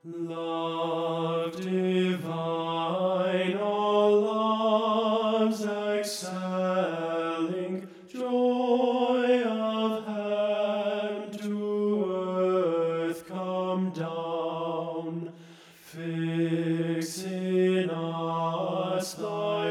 Love divine, all loves excelling, joy of heaven to earth come down, fix in us thy